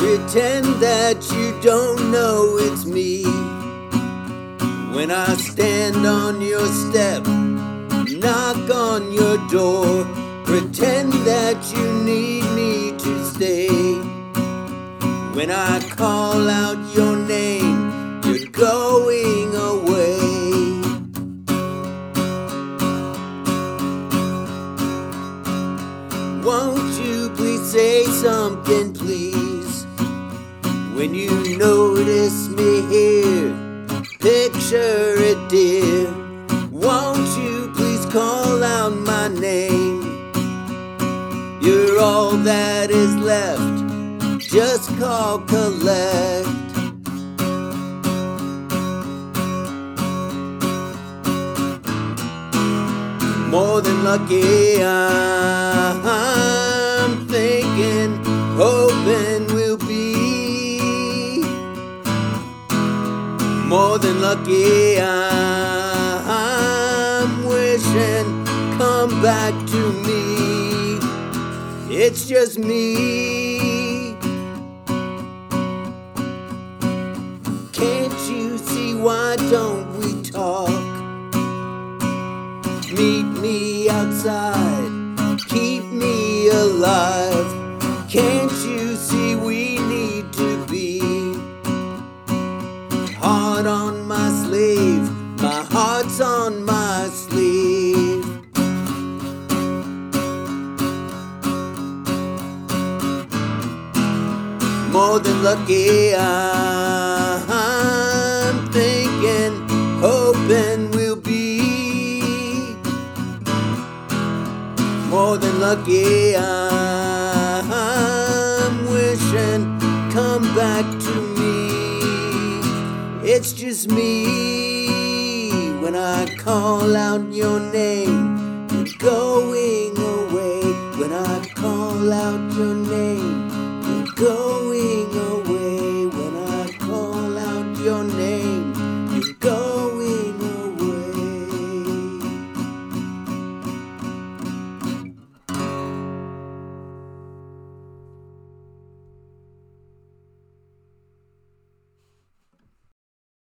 Pretend that you don't know it's me. When I stand on your step, knock on your door, pretend that you need me to stay. When I call out your name, you're going away. Won't you please say something, please? When you notice me here, picture it, dear. Won't you please call out my name? You're all that is left, just call collect. More than lucky, I'm thinking, hoping we'll be. More than lucky, I'm wishing, come back to me. It's just me. Can't you see, why don't we talk? Meet me outside, keep me alive. Can't you see we need to be? Heart on my sleeve, my heart's on my sleeve. More than lucky, I'm thinking, hoping we'll be. More than lucky, I'm wishing, come back to me. It's just me. When I call out your name, you're going away. When I call out your name,